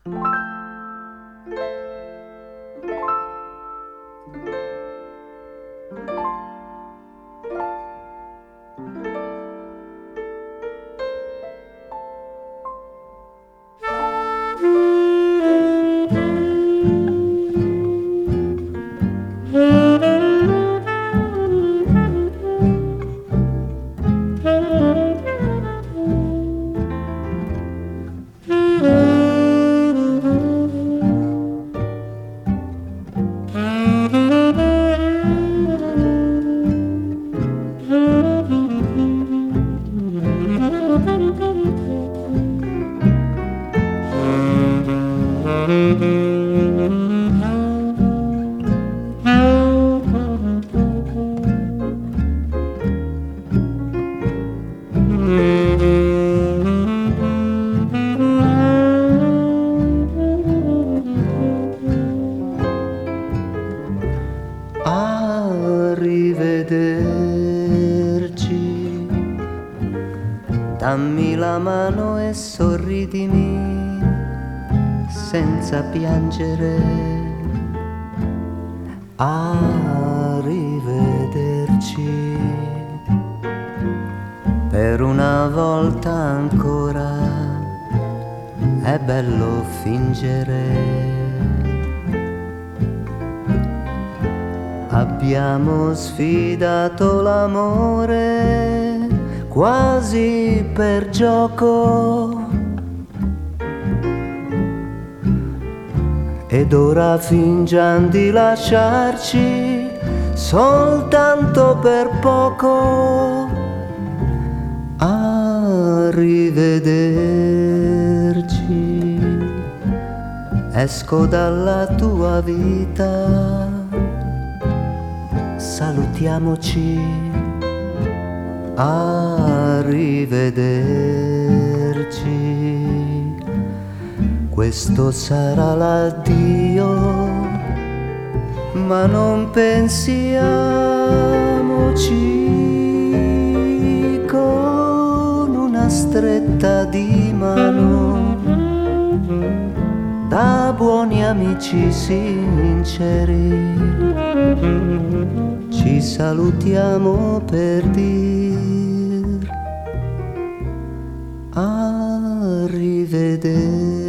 Arrivederci, dammi la mano e sorridimi senza piangere. Arrivederci, per una volta ancora è bello fingere. Abbiamo sfidato l'amore quasi per gioco ed ora fingiamo di lasciarci soltanto per poco. Arrivederci, esco dalla tua vita, salutiamoci. Arrivederci, questo sarà l'addio, ma non pensiamoci con una stretta di mano da buoni amici sinceri. Ci salutiamo per dir arrivederci.